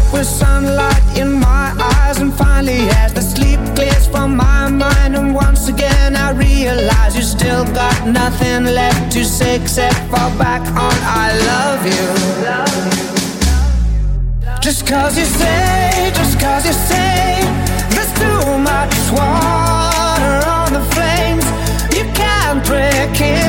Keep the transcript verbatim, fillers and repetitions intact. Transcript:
with sunlight in my eyes. And finally as the sleep clears from my mind, and once again I realize you still got nothing left to say except fall back on I love you. Just cause you say, just cause you say there's too much water on the flames, you can't break it